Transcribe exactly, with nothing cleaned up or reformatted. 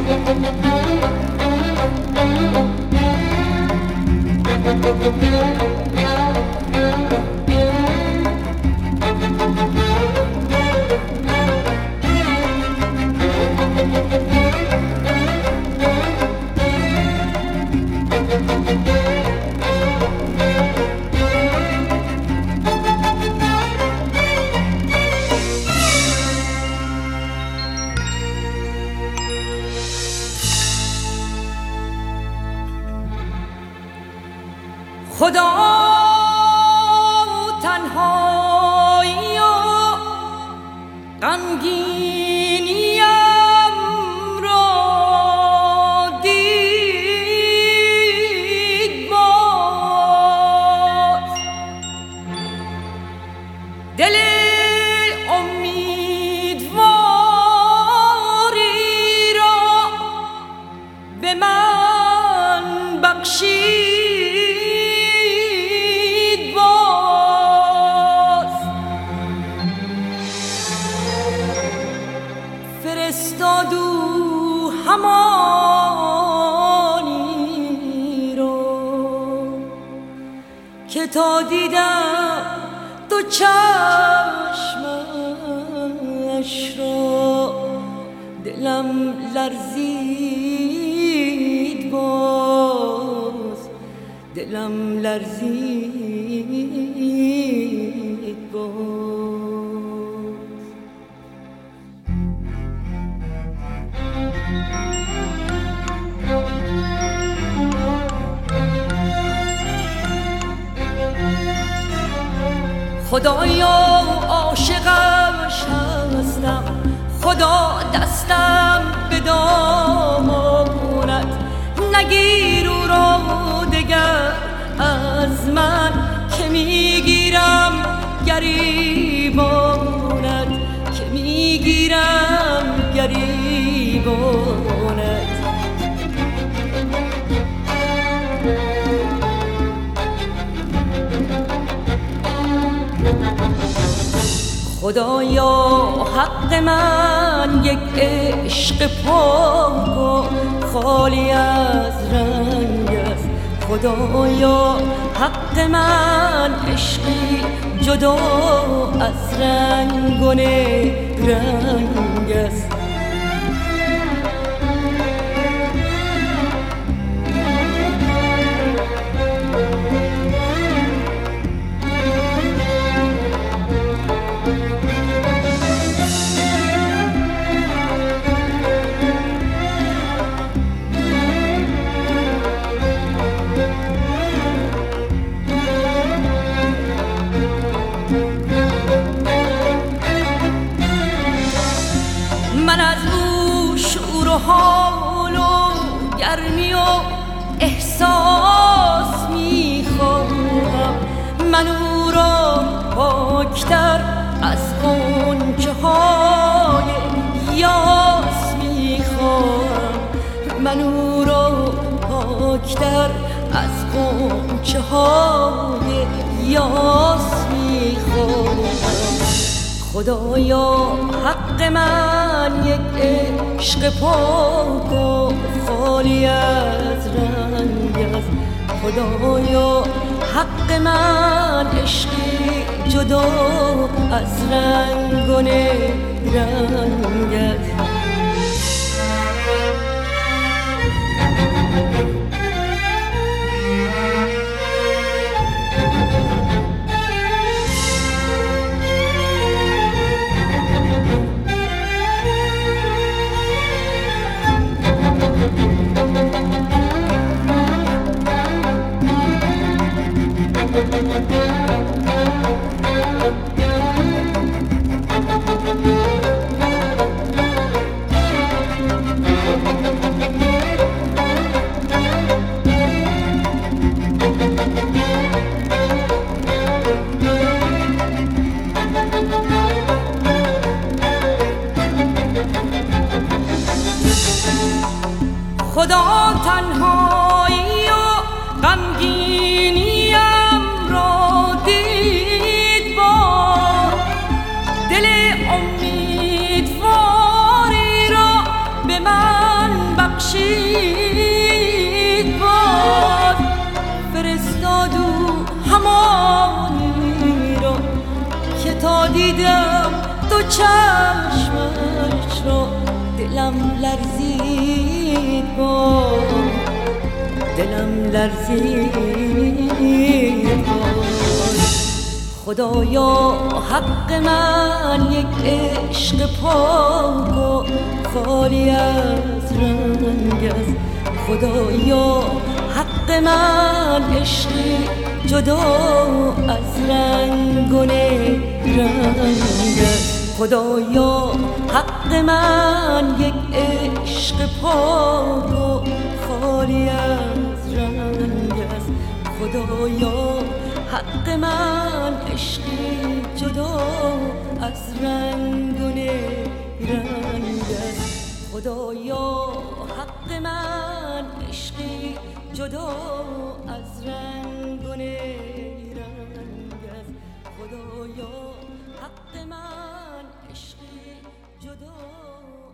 خدا تنهایی و غمگینیم را دید باز، دل امیدواری را به من بخشید. فرستادو همانی رو که تا دیدم تو چشمش را دلم لرزید باز، دلم لرزید باز. خدایا عاشقش هستم، خدا دستم به دامانت نگیر او را دگر از من، که میگیرم گریبانت، که میگیرم گریبانت. خدایا حق من یک عشق پاک و خالی از رنگ است، خدایا حق من عشقی جدا از رنگ و رنگ است. من از او شور و حال و گرمی و احساس میخواهم، من او را پاکتر از غنچه های یاس میخواهم، من او را پاکتر از غنچه های یاس میخواهم. خدایا حق من یک عشق پاک و خالی از رنگ است، خدایا حق من عشقی جدا از رنگ و رنگ است. خدا تنهایی و غمگینیم را دید باز، دل امیدواری را به من خورشید باد فرستاد او همانی را که تا دیدم تو چشمش را دلم لرزید باد دلم لرزید باد. خدایا حق من یک عشق پاک و خالی از رنگ است. خدایا حق من عشقی جدا از رنگ و رنگ است. خدایا حق من یک عشق پاک و خالی از رنگ است. خدایا حق من عشقی جدا از رنگ و رنگ است. خدایا حق من عشقی جدا از رنگ و رنگ است. خدایا حق من عشقی جدا